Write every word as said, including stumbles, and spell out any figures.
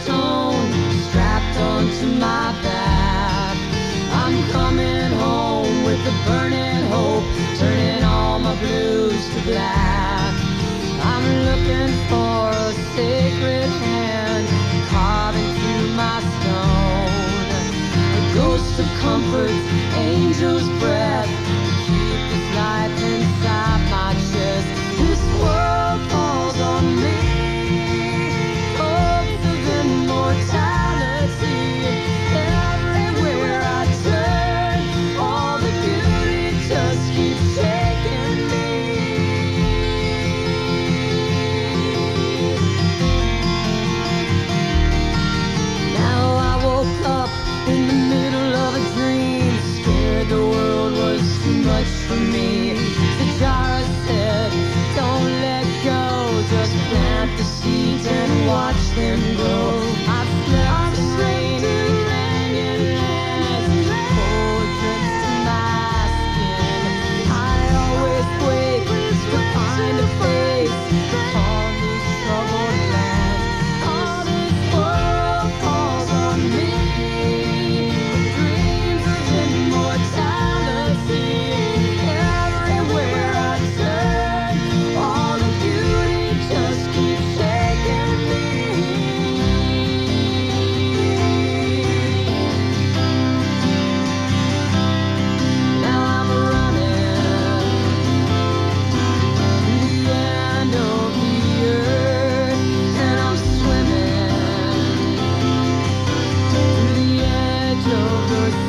stone strapped onto my back. I'm coming home with a burning hope, turning all my blues to black. I'm looking for a sacred hand carved into my stone, a ghost of comfort, angel's breath, keep this life inside my chest. This world falls on me, hopes of immortality. Everywhere I turn, all the beauty just keeps shaking me. Now I woke up in the middle of a dream, scared the world was too much for me. Sajara said, don't let go, just plant the seeds and watch them grow. I slept in rainy canyon lands, cold drips to my skin. I always wake to find a face on these troubled lands. All this world falls on me, dreams of immortality. Everywhere I turn, all the beauty just keeps shaking me. Now I'm running to the end of the earth, and I'm swimming to the edge of the